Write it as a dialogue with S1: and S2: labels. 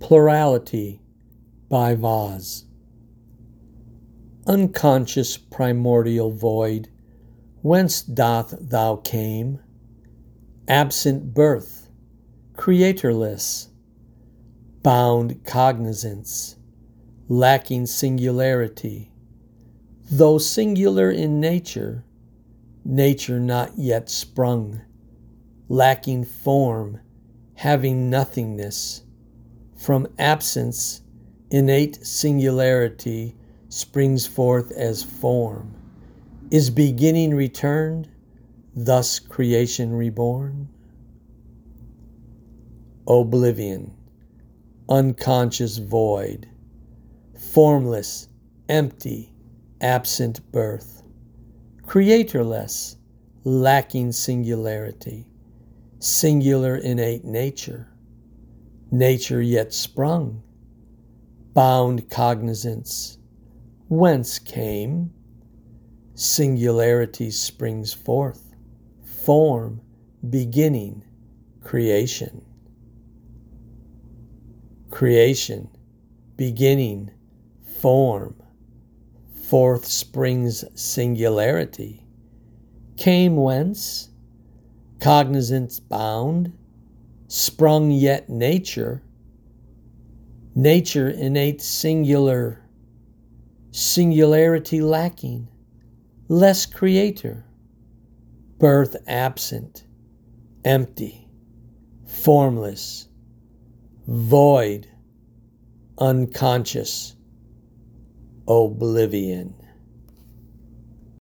S1: Plurality by Vaz. Unconscious primordial void, whence doth thou came? Absent birth, creatorless, bound cognizance, lacking singularity. Though singular in nature, nature not yet sprung, lacking form, having nothingness. From absence, innate singularity springs forth as form. Is beginning returned, thus creation reborn? Oblivion, unconscious void, formless, empty, absent birth, creatorless, lacking singularity, singular innate nature, nature yet sprung, bound cognizance, whence came? Singularity springs forth, form, beginning, creation. Creation, beginning, form, forth springs singularity. Came whence? Cognizance bound, sprung yet nature, nature innate singular, singularity lacking, less creator, birth absent, empty, formless, void, unconscious, oblivion.